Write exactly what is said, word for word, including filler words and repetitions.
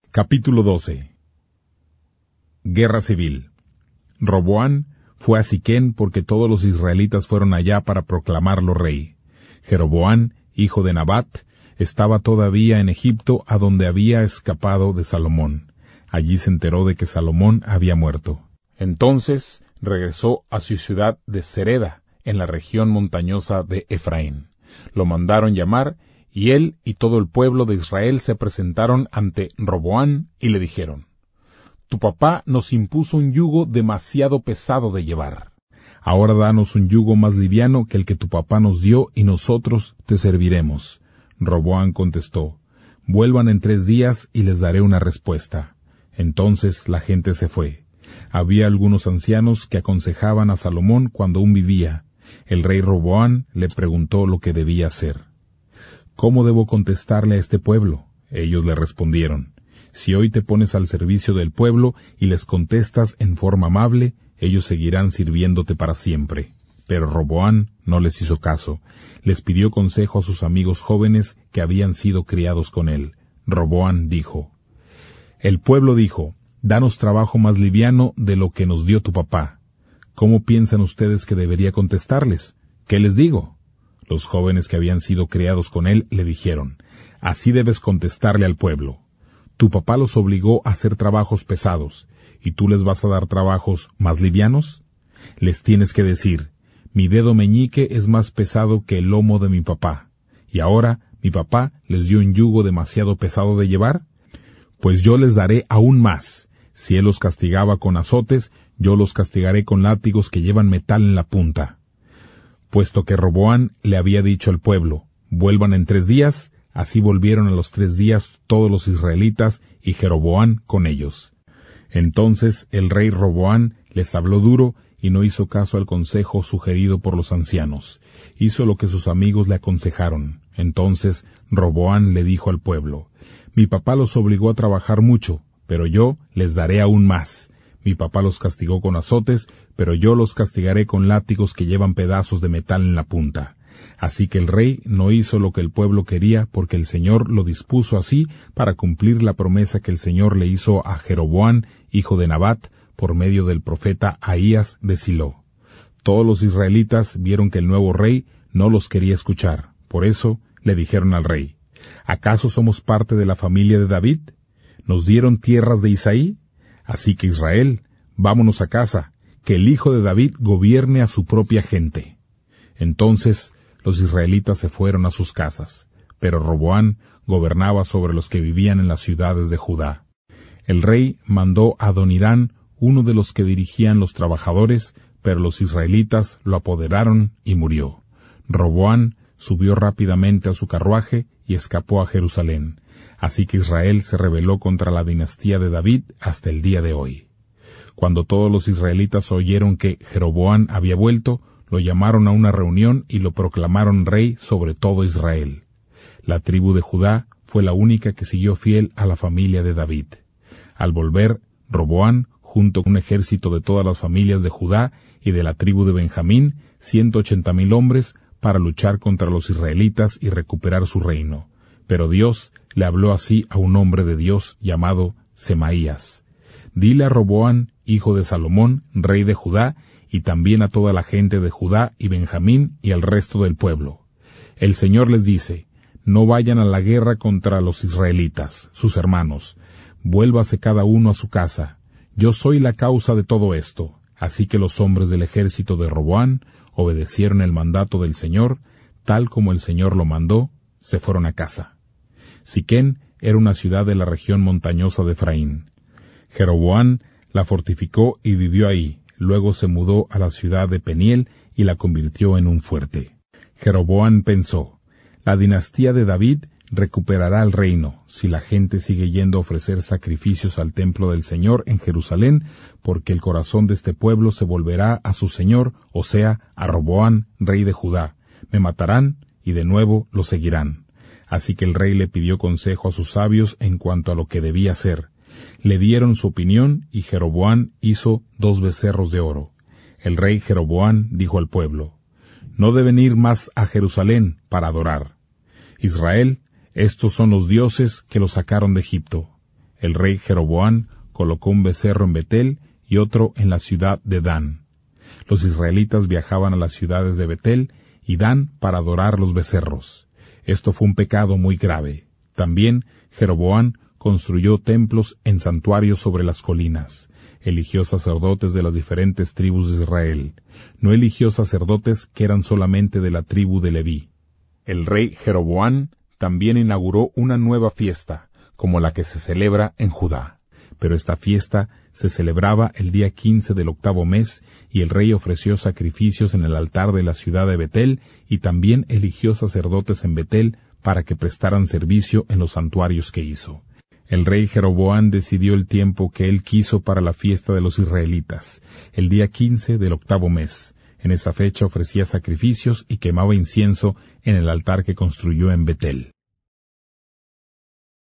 Capítulo doce. Guerra civil. Roboán fue a Siquén porque todos los israelitas fueron allá para proclamarlo rey. Jeroboán, hijo de Nabat, estaba todavía en Egipto, a donde había escapado de Salomón. Allí se enteró de que Salomón había muerto. Entonces regresó a su ciudad de Sereda, en la región montañosa de Efraín. Lo mandaron llamar, y él y todo el pueblo de Israel se presentaron ante Roboán y le dijeron: Tu papá nos impuso un yugo demasiado pesado de llevar. Ahora danos un yugo más liviano que el que tu papá nos dio, y nosotros te serviremos. Roboán contestó: Vuelvan en tres días y les daré una respuesta. Entonces la gente se fue. Había algunos ancianos que aconsejaban a Salomón cuando aún vivía. El rey Roboán le preguntó lo que debía hacer. ¿Cómo debo contestarle a este pueblo? Ellos le respondieron: Si hoy te pones al servicio del pueblo y les contestas en forma amable, ellos seguirán sirviéndote para siempre. Pero Roboán no les hizo caso. Les pidió consejo a sus amigos jóvenes que habían sido criados con él. Roboán dijo: El pueblo dijo: Danos trabajo más liviano de lo que nos dio tu papá. ¿Cómo piensan ustedes que debería contestarles? ¿Qué les digo? Los jóvenes que habían sido criados con él le dijeron: Así debes contestarle al pueblo. Tu papá los obligó a hacer trabajos pesados, ¿y tú les vas a dar trabajos más livianos? Les tienes que decir: Mi dedo meñique es más pesado que el lomo de mi papá, y ahora mi papá les dio un yugo demasiado pesado de llevar. Pues yo les daré aún más. Si él los castigaba con azotes, yo los castigaré con látigos que llevan metal en la punta. Puesto que Roboán le había dicho al pueblo: Vuelvan en tres días, así volvieron a los tres días todos los israelitas, y Jeroboán con ellos. Entonces el rey Roboán les habló duro, y no hizo caso al consejo sugerido por los ancianos. Hizo lo que sus amigos le aconsejaron. Entonces Roboán le dijo al pueblo: Mi papá los obligó a trabajar mucho, pero yo les daré aún más. Mi papá los castigó con azotes, pero yo los castigaré con látigos que llevan pedazos de metal en la punta. Así que el rey no hizo lo que el pueblo quería, porque el Señor lo dispuso así para cumplir la promesa que el Señor le hizo a Jeroboán, hijo de Nabat, por medio del profeta Ahías de Silo. Todos los israelitas vieron que el nuevo rey no los quería escuchar. Por eso le dijeron al rey: ¿Acaso somos parte de la familia de David? ¿Nos dieron tierras de Isaí? Así que Israel, vámonos a casa, que el hijo de David gobierne a su propia gente. Entonces los israelitas se fueron a sus casas, pero Roboán gobernaba sobre los que vivían en las ciudades de Judá. El rey mandó a Adonirán, uno de los que dirigían los trabajadores, pero los israelitas lo apoderaron y murió. Roboán subió rápidamente a su carruaje y escapó a Jerusalén. Así que Israel se rebeló contra la dinastía de David hasta el día de hoy. Cuando todos los israelitas oyeron que Jeroboán había vuelto, lo llamaron a una reunión y lo proclamaron rey sobre todo Israel. La tribu de Judá fue la única que siguió fiel a la familia de David. Al volver, Roboán, junto con un ejército de todas las familias de Judá y de la tribu de Benjamín, ciento ochenta mil hombres, para luchar contra los israelitas y recuperar su reino. Pero Dios le habló así a un hombre de Dios llamado Semaías: Dile a Roboán, hijo de Salomón, rey de Judá, y también a toda la gente de Judá y Benjamín y al resto del pueblo: El Señor les dice: No vayan a la guerra contra los israelitas, sus hermanos. Vuélvase cada uno a su casa. Yo soy la causa de todo esto. Así que los hombres del ejército de Roboán obedecieron el mandato del Señor, tal como el Señor lo mandó, se fueron a casa. Siquén era una ciudad de la región montañosa de Efraín. Jeroboán la fortificó y vivió ahí. Luego se mudó a la ciudad de Peniel y la convirtió en un fuerte. Jeroboán pensó: La dinastía de David recuperará el reino si la gente sigue yendo a ofrecer sacrificios al templo del Señor en Jerusalén, porque el corazón de este pueblo se volverá a su Señor, o sea, a Roboán, rey de Judá. Me matarán y de nuevo lo seguirán. Así que el rey le pidió consejo a sus sabios en cuanto a lo que debía hacer. Le dieron su opinión y Jeroboán hizo dos becerros de oro. El rey Jeroboán dijo al pueblo: No deben ir más a Jerusalén para adorar. Israel, estos son los dioses que los sacaron de Egipto. El rey Jeroboam colocó un becerro en Betel y otro en la ciudad de Dan. Los israelitas viajaban a las ciudades de Betel y Dan para adorar los becerros. Esto fue un pecado muy grave. También Jeroboam construyó templos en santuarios sobre las colinas. Eligió sacerdotes de las diferentes tribus de Israel. No eligió sacerdotes que eran solamente de la tribu de Leví. El rey Jeroboam también inauguró una nueva fiesta, como la que se celebra en Judá. Pero esta fiesta se celebraba el día quince del octavo mes, y el rey ofreció sacrificios en el altar de la ciudad de Betel, y también eligió sacerdotes en Betel para que prestaran servicio en los santuarios que hizo. El rey Jeroboam decidió el tiempo que él quiso para la fiesta de los israelitas, el día quince del octavo mes. En esa fecha ofrecía sacrificios y quemaba incienso en el altar que construyó en Betel.